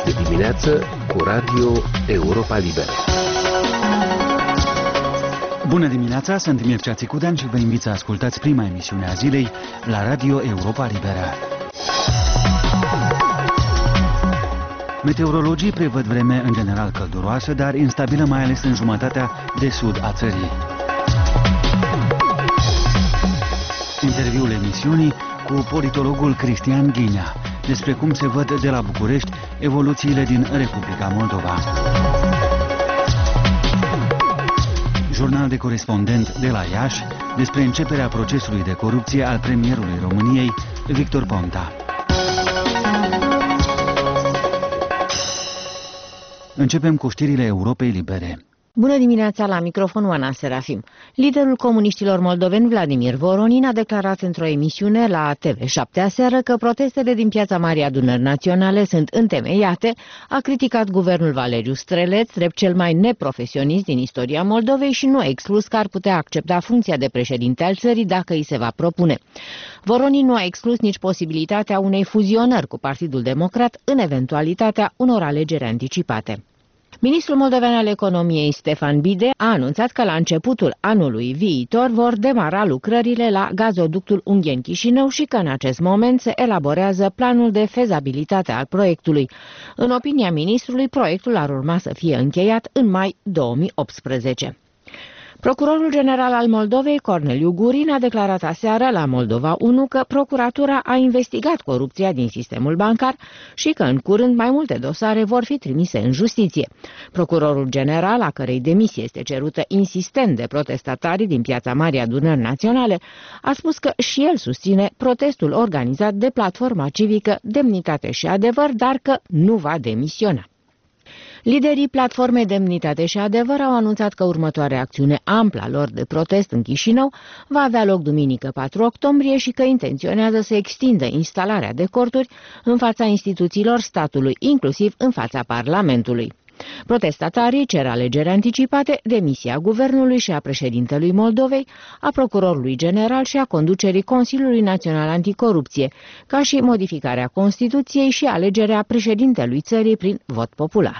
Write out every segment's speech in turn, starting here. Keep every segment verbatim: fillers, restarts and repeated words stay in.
de dimineață cu Radio Europa Liberă. Bună dimineața, sunt Mircea Țicudean și vă invit să ascultați prima emisiune a zilei la Radio Europa Liberă. Meteorologii prevăd vreme în general călduroasă, dar instabilă mai ales în jumătatea de sud a țării. Interviul emisiunii cu politologul Cristian Ghinea despre cum se văd de la București evoluțiile din Republica Moldova. Jurnal de corespondent de la Iași despre începerea procesului de corupție al premierului României, Victor Ponta. Începem cu știrile Europei Libere. Bună dimineața, la microfon Oana Serafim. Liderul comuniștilor moldoveni Vladimir Voronin a declarat într-o emisiune la T V șapte aseară că protestele din Piața Marii Adunări Naționale sunt întemeiate, a criticat guvernul Valeriu Streleț, drept cel mai neprofesionist din istoria Moldovei și nu a exclus că ar putea accepta funcția de președinte al țării dacă îi se va propune. Voronin nu a exclus nici posibilitatea unei fuzionări cu Partidul Democrat în eventualitatea unor alegeri anticipate. Ministrul moldovean al economiei Stefan Bide a anunțat că la începutul anului viitor vor demara lucrările la gazoductul Ungheni-Chișinău și că în acest moment se elaborează planul de fezabilitate al proiectului. În opinia ministrului, proiectul ar urma să fie încheiat în mai două mii optsprezece. Procurorul general al Moldovei, Corneliu Gurin, a declarat aseară la Moldova unu că procuratura a investigat corupția din sistemul bancar și că în curând mai multe dosare vor fi trimise în justiție. Procurorul general, a cărei demisie este cerută insistent de protestatarii din Piața Marii Adunări Naționale, a spus că și el susține protestul organizat de platforma civică Demnitate și Adevăr, dar că nu va demisiona. Liderii Platformei Demnitate și Adevăr au anunțat că următoarea acțiune amplă a lor de protest în Chișinău va avea loc duminică patru octombrie și că intenționează să extindă instalarea de corturi în fața instituțiilor statului, inclusiv în fața Parlamentului. Protestatarii cer alegeri anticipate, demisia guvernului și a președintelui Moldovei, a procurorului general și a conducerii Consiliului Național Anticorupție, ca și modificarea Constituției și alegerea președintelui țării prin vot popular.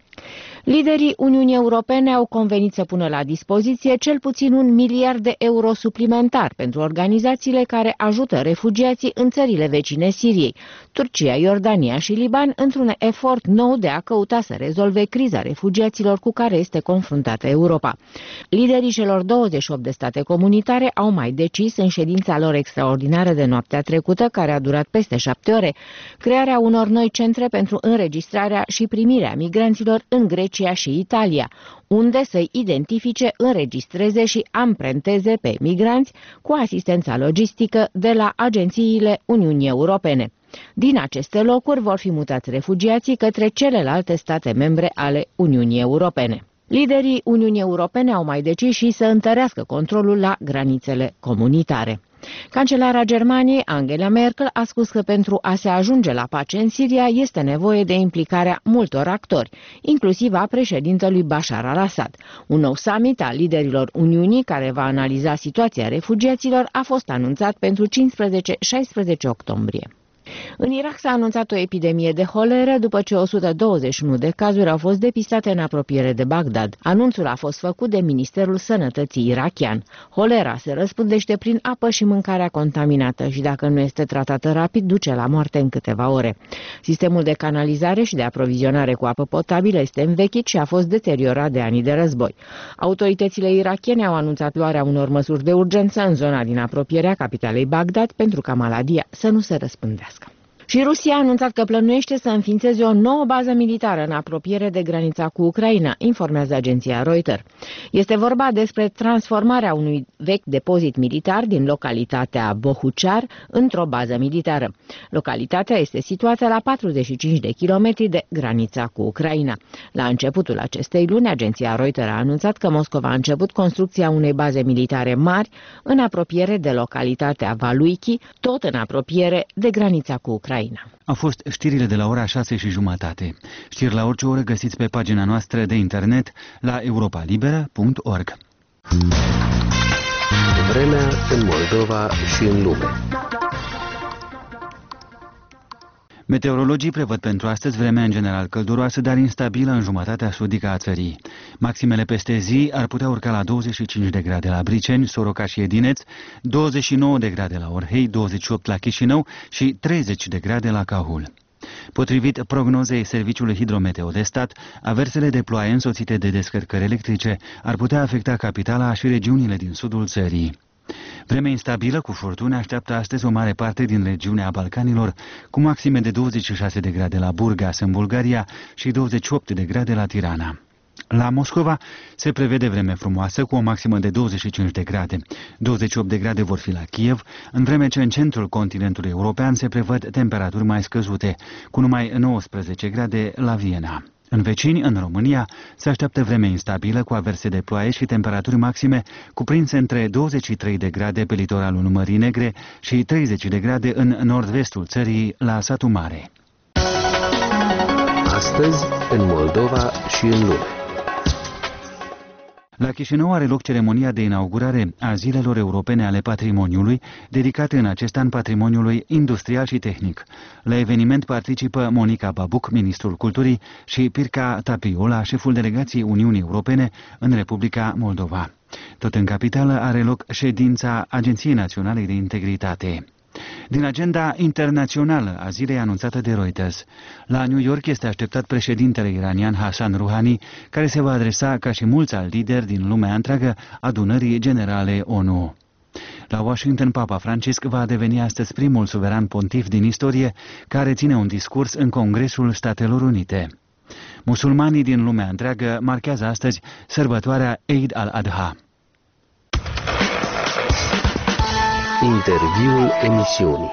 Liderii Uniunii Europene au convenit să pună la dispoziție cel puțin un miliard de euro suplimentar pentru organizațiile care ajută refugiații în țările vecine Siriei, Turcia, Iordania și Liban, într-un efort nou de a căuta să rezolve criza refugiaților cu care este confruntată Europa. Liderii celor douăzeci și opt de state comunitare au mai decis în ședința lor extraordinară de noaptea trecută, care a durat peste șapte ore, crearea unor noi centre pentru înregistrarea și primirea migranților în Grecia și Italia, unde să-i identifice, înregistreze și amprenteze pe migranți cu asistența logistică de la agențiile Uniunii Europene. Din aceste locuri vor fi mutați refugiații către celelalte state membre ale Uniunii Europene. Liderii Uniunii Europene au mai decis și să întărească controlul la granițele comunitare. Cancelara Germaniei, Angela Merkel, a spus că pentru a se ajunge la pace în Siria este nevoie de implicarea multor actori, inclusiv a președintelui Bashar al-Assad. Un nou summit al liderilor Uniunii, care va analiza situația refugiaților, a fost anunțat pentru cincisprezece șaisprezece octombrie. În Irak s-a anunțat o epidemie de holeră după ce o sută douăzeci și unu de cazuri au fost depistate în apropiere de Bagdad. Anunțul a fost făcut de Ministerul Sănătății irakian. Holera se răspândește prin apă și mâncarea contaminată și dacă nu este tratată rapid, duce la moarte în câteva ore. Sistemul de canalizare și de aprovizionare cu apă potabilă este învechit și a fost deteriorat de anii de război. Autoritățile irakiene au anunțat luarea unor măsuri de urgență în zona din apropierea capitalei Bagdad pentru ca maladia să nu se răspândească. Și Rusia a anunțat că plănuiește să înființeze o nouă bază militară în apropiere de granița cu Ucraina, informează agenția Reuters. Este vorba despre transformarea unui vechi depozit militar din localitatea Bohuchar într-o bază militară. Localitatea este situată la patruzeci și cinci de kilometri de granița cu Ucraina. La începutul acestei luni, agenția Reuters a anunțat că Moscova a început construcția unei baze militare mari în apropiere de localitatea Valuiki, tot în apropiere de granița cu Ucraina. Au fost știrile de la ora șase și jumătate. Știri la orice oră găsiți pe pagina noastră de internet la europa liberă punct org. Vremea în Moldova și în lume. Meteorologii prevăd pentru astăzi vremea în general călduroasă, dar instabilă în jumătatea sudică a țării. Maximele peste zi ar putea urca la douăzeci și cinci de grade la Briceni, Soroca și Edineț, douăzeci și nouă de grade la Orhei, douăzeci și opt la Chișinău și treizeci de grade la Cahul. Potrivit prognozei Serviciului Hidrometeo de Stat, aversele de ploaie însoțite de descărcări electrice ar putea afecta capitala și regiunile din sudul țării. Vreme instabilă cu furtuni așteaptă astăzi o mare parte din regiunea Balcanilor, cu maxime de douăzeci și șase de grade la Burgas, în Bulgaria, și douăzeci și opt de grade la Tirana. La Moscova se prevede vreme frumoasă cu o maximă de douăzeci și cinci de grade. douăzeci și opt de grade vor fi la Kiev, în vreme ce în centrul continentului european se prevăd temperaturi mai scăzute, cu numai nouăsprezece grade la Viena. În vecini, în România, se așteaptă vreme instabilă cu averse de ploaie și temperaturi maxime cuprinse între douăzeci și trei de grade pe litoralul Mării Negre și treizeci de grade în nord-vestul țării, la Satu Mare. Astăzi, în Moldova și în lume. La Chișinău are loc ceremonia de inaugurare a Zilelor Europene ale Patrimoniului, dedicate în acest an patrimoniului industrial și tehnic. La eveniment participă Monica Babuc, ministrul culturii, și Pirca Tapiola, șeful delegației Uniunii Europene în Republica Moldova. Tot în capitală are loc ședința Agenției Naționale de Integritate. Din agenda internațională a zilei anunțată de Reuters, la New York este așteptat președintele iranian Hassan Rouhani, care se va adresa, ca și mulți alți lideri din lumea întreagă, adunării generale ONU. La Washington, Papa Francisc va deveni astăzi primul suveran pontif din istorie care ține un discurs în Congresul Statelor Unite. Musulmanii din lumea întreagă marchează astăzi sărbătoarea Eid al-Adha. Interviul emisiunii.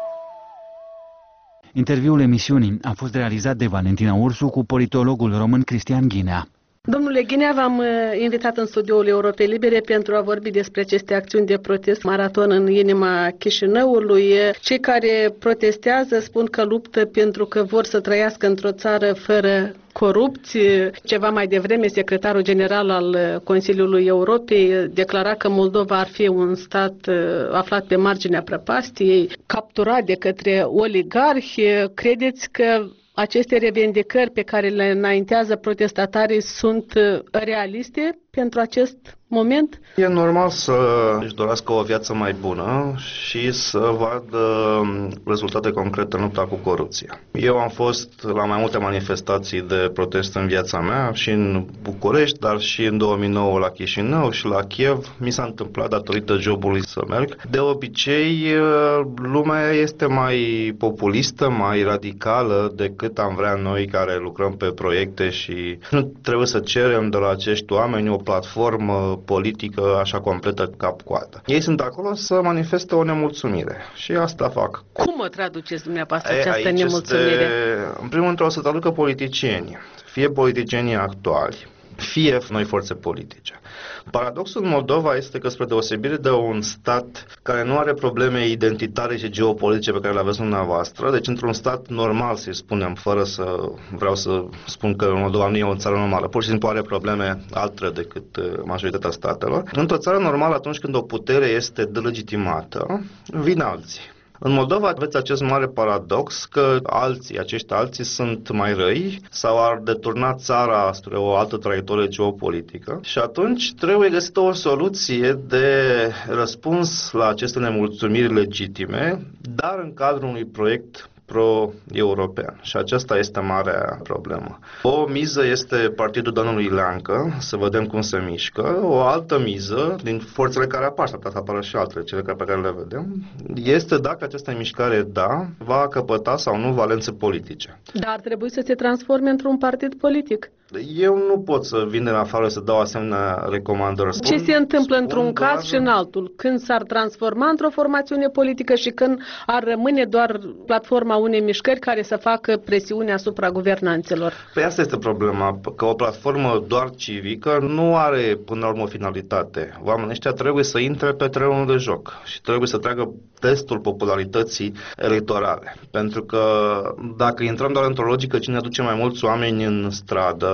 Interviul emisiunii a fost realizat de Valentina Ursu cu politologul român Cristian Ghinea. Domnule Ghinea, v-am invitat în studioul Europei Libere pentru a vorbi despre aceste acțiuni de protest maraton în inima Chișinăului. Cei care protestează spun că luptă pentru că vor să trăiască într-o țară fără corupți. Ceva mai devreme, secretarul general al Consiliului Europei declara că Moldova ar fi un stat aflat pe marginea prăpastiei, capturat de către oligarhi. Credeți că aceste revendicări pe care le înaintează protestatarii sunt realiste pentru acest moment? E normal să își dorească o viață mai bună și să vadă rezultate concrete în lupta cu corupția. Eu am fost la mai multe manifestații de protest în viața mea, și în București, dar și în două mii nouă la Chișinău și la Kiev. Mi s-a întâmplat datorită jobului să merg. De obicei, lumea este mai populistă, mai radicală decât am vrea noi care lucrăm pe proiecte și nu trebuie să cerem de la acești oameni o platformă politică așa completă cap-coadă. Ei sunt acolo să manifeste o nemulțumire și asta fac. Cum o traduceți dumneavoastră e, această nemulțumire? Este, în primul rând, o să traducă politicienii, fie politicienii actuali, fie noi forțe politice. Paradoxul în Moldova este că, spre deosebire de un stat care nu are probleme identitare și geopolitice pe care le aveți dumneavoastră, deci într-un stat normal, să-i spunem, fără să vreau să spun că Moldova nu e o țară normală, pur și simplu are probleme altele decât majoritatea statelor. Într-o țară normală, atunci când o putere este delegitimată, vin alții. În Moldova aveți acest mare paradox că alții, acești alții sunt mai răi sau ar deturna țara spre o altă traiectorie geopolitică și atunci trebuie găsită o soluție de răspuns la aceste nemulțumiri legitime, dar în cadrul unui proiect pro-european. Și aceasta este marea problemă. O miză este partidul domnului Leancă, să vedem cum se mișcă. O altă miză, din forțele care apar, s-ar putea să apară și altele, cele pe care le vedem, este dacă această mișcare, da, va căpăta sau nu valențe politice. Dar ar trebui să se transforme într-un partid politic. Eu nu pot să vin de la afară să dau asemenea recomandări. Ce se întâmplă într-un caz doar... și în altul? Când s-ar transforma într-o formațiune politică și când ar rămâne doar platforma unei mișcări care să facă presiune asupra guvernanților? Păi asta este problema, că o platformă doar civică nu are până la urmă o finalitate. Oamenii ăștia trebuie să intre pe terenul de joc și trebuie să treacă testul popularității electorale. Pentru că dacă intrăm doar într-o logică cine aduce mai mulți oameni în stradă,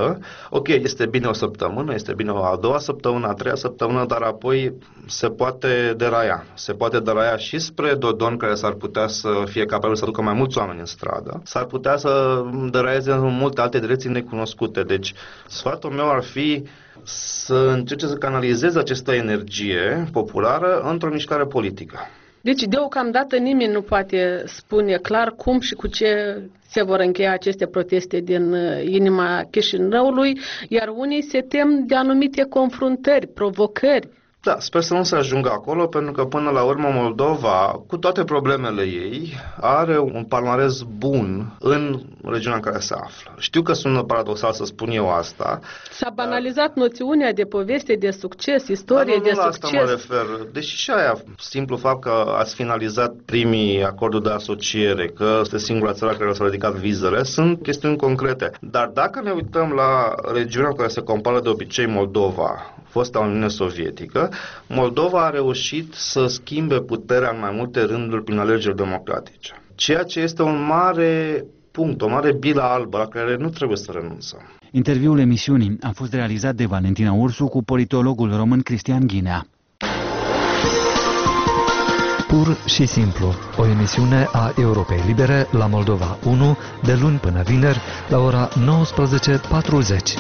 politică. Ok, este bine o săptămână, este bine o a doua săptămână, a treia săptămână, dar apoi se poate deraia. Se poate deraia și spre Dodon, care s-ar putea să fie capabil să ducă mai mulți oameni în stradă. S-ar putea să deraieze în multe alte direcții necunoscute. Deci, sfatul meu ar fi să încerce să canalizeze această energie populară într-o mișcare politică. Deci, deocamdată, nimeni nu poate spune clar cum și cu ce se vor încheia aceste proteste din inima Chișinăului, iar unii se tem de anumite confruntări, provocări. Da, sper să nu se ajungă acolo, pentru că până la urmă Moldova, cu toate problemele ei, are un palmares bun în regiunea în care se află. Știu că sună paradoxal să spun eu asta. S-a banalizat dar... noțiunea de poveste de succes, istorie nu, de nu la succes. Asta mă refer. Deși și aia, simplu fapt că ați finalizat primii acorduri de asociere, că este singura țară care s-a ridicat vizele, sunt chestiuni concrete. Dar dacă ne uităm la regiunea care se compară de obicei Moldova, fosta Uniune Sovietică, Moldova a reușit să schimbe puterea în mai multe rânduri prin alegeri democratice. Ceea ce este un mare punct, o mare bilă albă la care nu trebuie să renunțăm. Interviul emisiunii a fost realizat de Valentina Ursu cu politologul român Cristian Ghinea. Pur și simplu, o emisiune a Europei Libere la Moldova unu, de luni până vineri, la ora nouăsprezece patruzeci.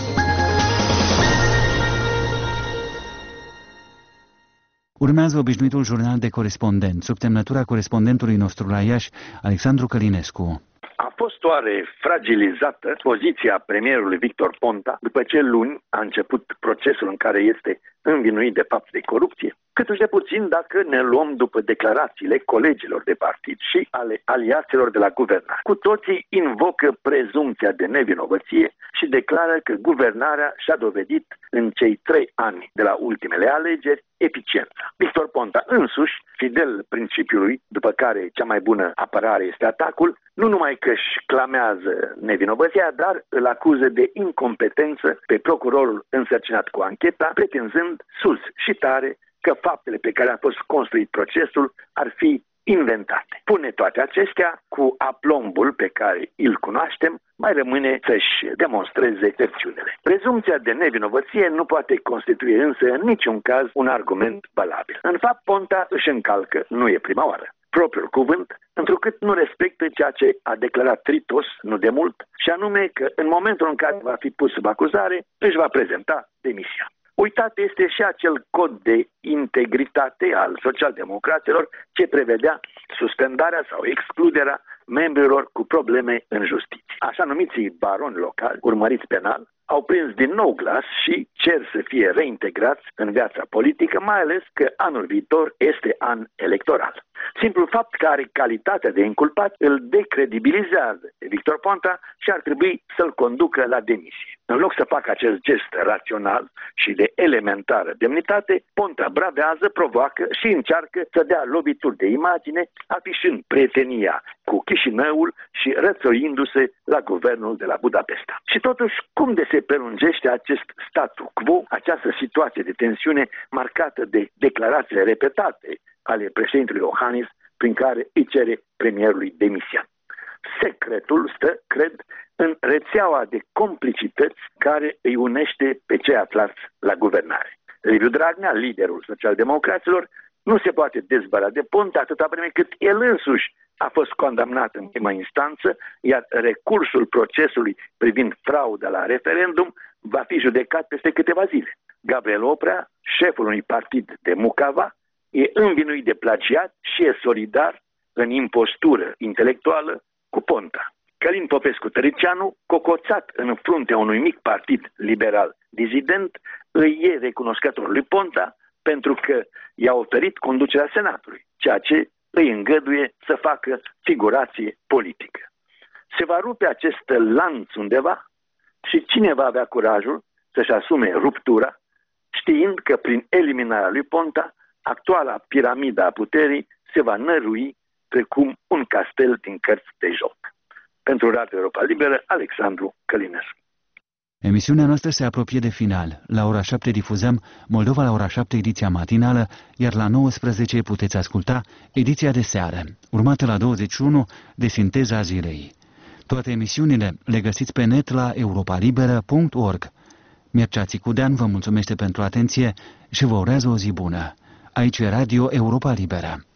Urmează obișnuitul jurnal de corespondent, sub semnătura corespondentului nostru la Iași, Alexandru Călinescu. A fost oare fragilizată poziția premierului Victor Ponta după ce luni a început procesul în care este învinuit de fapt de corupție? Câtuși de puțin dacă ne luăm după declarațiile colegilor de partid și ale aliaților de la guvernare. Cu toții invocă prezumția de nevinovăție și declară că guvernarea și-a dovedit în cei trei ani de la ultimele alegeri eficiența. Victor Ponta însuși, fidel principiului după care cea mai bună apărare este atacul, nu numai că își clamează nevinovăția, dar îl acuză de incompetență pe procurorul însărcinat cu ancheta, pretinzând sus și tare că faptele pe care a fost construit procesul ar fi inventate. Pune toate acestea cu aplombul pe care îl cunoaștem, mai rămâne să-și demonstreze versiunile. Prezumția de nevinovăție nu poate constitui însă în niciun caz un argument valabil. În fapt, Ponta își încalcă, nu e prima oară, propriul cuvânt, întrucât nu respectă ceea ce a declarat Tritos nu de mult, și anume că în momentul în care va fi pus sub acuzare, își va prezenta demisia. Uitat este și acel cod de integritate al socialdemocraților ce prevedea suspendarea sau excluderea membrilor cu probleme în justiție. Așa numiții baroni locali, urmăriți penal, au prins din nou glas și cer să fie reintegrați în viața politică, mai ales că anul viitor este an electoral. Simplul fapt că are calitatea de inculpat îl decredibilizează de Victor Ponta și ar trebui să-l conducă la demisie. În loc să facă acest gest rațional și de elementară demnitate, Ponta bravează, provoacă și încearcă să dea lovituri de imagine, afișând prietenia cu Chișinăul și rățoindu-se la guvernul de la Budapesta. Și totuși, cum de se prelungește acest statu quo, această situație de tensiune marcată de declarațiile repetate ale președintelui Iohannis, prin care îi cere premierului demisia? Secretul stă, cred, în rețeaua de complicități care îi unește pe cei aflați la guvernare. Liviu Dragnea, liderul socialdemocraților, nu se poate dezbăra de Ponta atâta vreme cât el însuși a fost condamnat în prima instanță, iar recursul procesului privind frauda la referendum va fi judecat peste câteva zile. Gabriel Oprea, șeful unui partid de Mucava, e învinuit de plagiat și e solidar în impostură intelectuală cu Ponta. Călin Popescu-Tăricianu, cocoțat în fruntea unui mic partid liberal dizident, îi e recunoscător lui Ponta pentru că i-a oferit conducerea Senatului, ceea ce îi îngăduie să facă figurație politică. Se va rupe acest lanț undeva și cine va avea curajul să-și asume ruptura, știind că prin eliminarea lui Ponta, actuala piramida a puterii se va nărui precum un castel din cărți de joc. Pentru Radio Europa Liberă, Alexandru Călinescu. Emisiunea noastră se apropie de final. La ora șapte difuzăm Moldova la ora șapte, ediția matinală, iar la nouăsprezece puteți asculta ediția de seară, urmată la douăzeci și unu de Sinteza zilei. Toate emisiunile le găsiți pe net la europa liberă punct org. Mircea Țicudean vă mulțumește pentru atenție și vă urează o zi bună. Aici e Radio Europa Liberă.